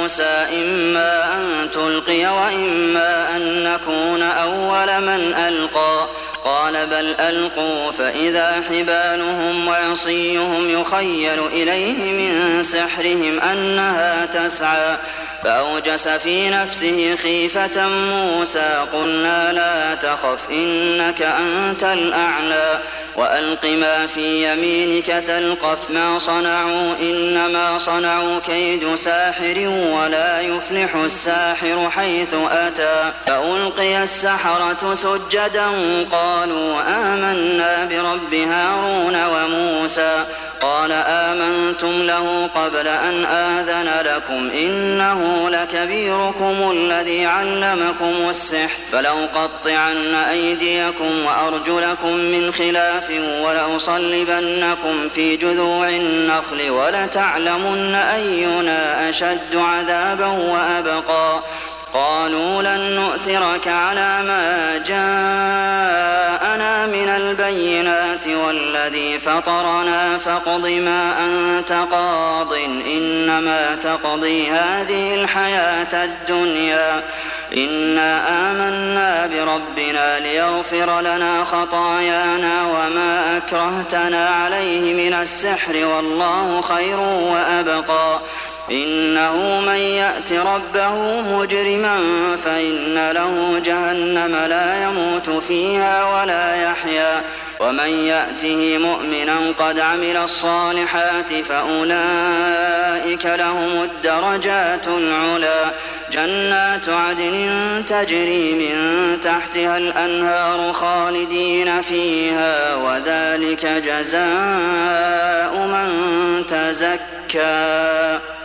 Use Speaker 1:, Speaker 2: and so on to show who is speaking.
Speaker 1: موسى إما أن تلقي وإما أن نكون أول من ألقى قال بل ألقوا فإذا حبالهم وعصيهم يخيل إليه من سحرهم أنها تسعى فأوجس في نفسه خيفة موسى قلنا لا تخف إنك أنت الأعلى وألق ما في يمينك تلقف ما صنعوا إنما صنعوا كيد ساحر ولا يفلح الساحر حيث أتى فألقي السحرة سجدا قالوا آمنا برب هارون وموسى قال آمنتم له قبل أن آذن لكم إنه لكبيركم الذي علمكم السحر فلأقطعن أيديكم وأرجلكم من خلاف ولأصلبنكم في جذوع النخل ولتعلمن أينا أشد عذابا وأبقى قالوا لن نؤثرك على ما جاءنا من البينات والذي فطرنا فاقض ما أنت قاض إنما تقضي هذه الحياة الدنيا إنا آمنا بربنا ليغفر لنا خطايانا وما أكرهتنا عليه من السحر والله خير وأبقى إنه من يأت ربه مجرما فإن له جهنم لا يموت فيها ولا يحيا ومن يأته مؤمنا قد عمل الصالحات فأولئك لهم الدرجات العلى جنات عدن تجري من تحتها الأنهار خالدين فيها وذلك جزاء من تزكى